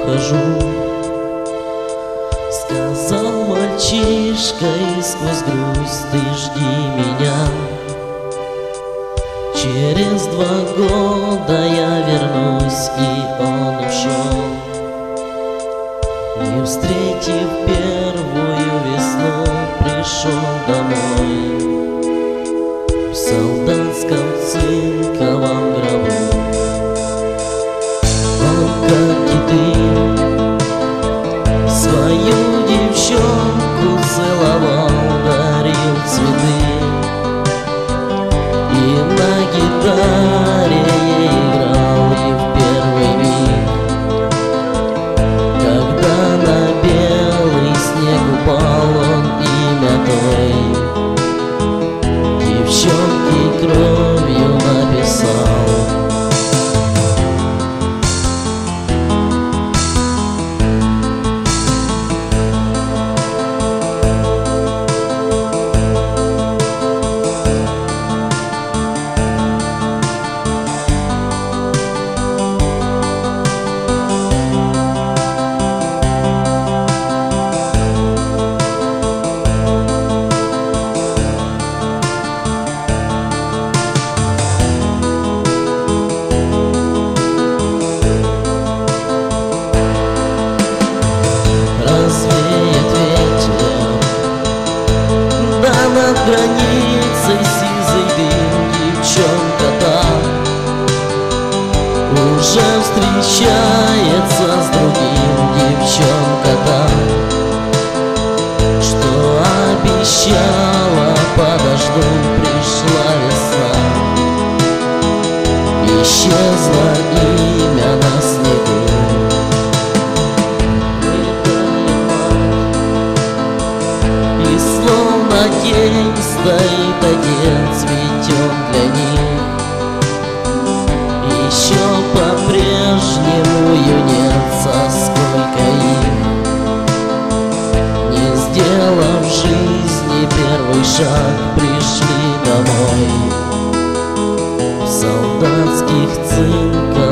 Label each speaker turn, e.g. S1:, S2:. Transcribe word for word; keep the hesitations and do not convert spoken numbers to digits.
S1: ухожу. Сказал мальчишка, и сквозь грусть: ты жди меня. Через два года я вернусь, и он ушел, не встретив первую весну, пришел домой в солдатском цинковом гробу. Он, как и ты, свою девчонку целовал, дарил цветы и на гитаре ей играл. И в первый миг, когда на белый снег упал, он имя той девчонки кровью написал. Над границей сизый дым, девчонка там уже встречается с другим. Девчонка там, что обещала: подожду, пришла весна. Исчезло имя на снегу. И словно день стоит один, цветет для них. Еще по-прежнему юнец, сколько их, не сделав в жизни первый шаг, пришли домой в солдатских цинках.